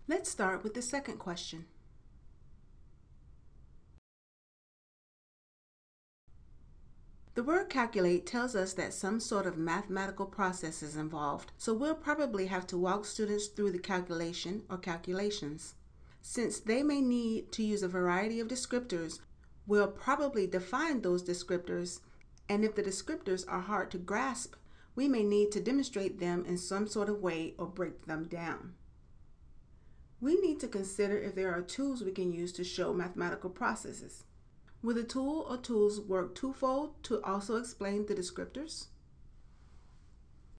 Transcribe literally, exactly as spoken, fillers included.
Let's start with the second question. The word calculate tells us that some sort of mathematical process is involved, so we'll probably have to walk students through the calculation or calculations. Since they may need to use a variety of descriptors, we'll probably define those descriptors, and if the descriptors are hard to grasp, we may need to demonstrate them in some sort of way or break them down. We need to consider if there are tools we can use to show mathematical processes. Will the tool or tools work twofold to also explain the descriptors?